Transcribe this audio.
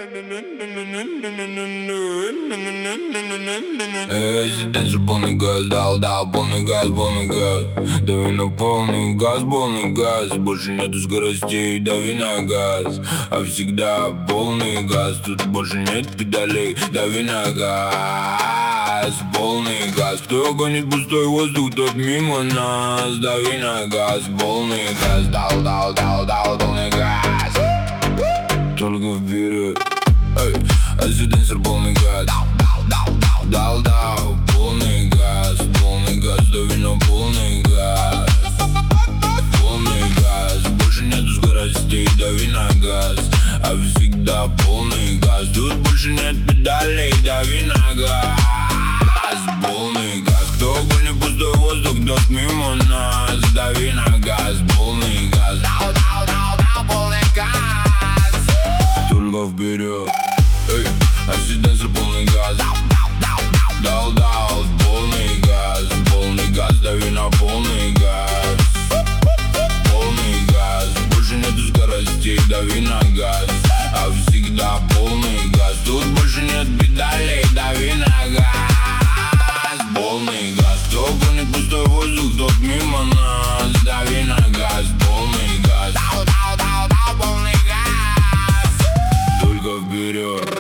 Резиденс, полный газ, дал, полный газ, дави на полный газ, больше нету скоростей, дави на газ, а всегда полный газ, тут больше нет педалей, дави на газ, полный газ. Кто гонит пустой воздух, тот мимо нас, дави на газ, полный газ, дал, полный газ, только вперед. Резиденс, полный газ, дал, полный газ, дави на полный газ, больше нету скоростей, дави на газ, а всегда полный газ, тут больше нет педалей, дави на газ, полный газ. Кто гонит пустой воздух, тот мимо нас, дави на газ, полный газ, полный газ, только вперед. Резиденс, полный газ, дал, полный газ, дави на полный газ, больше нету скоростей, дави на газ, а всегда полный газ, тут больше нет педалей, дави на газ, полный газ. Кто гонит пустой воздух, тот мимо нас, дави на газ, полный газ, полный газ, только вперед.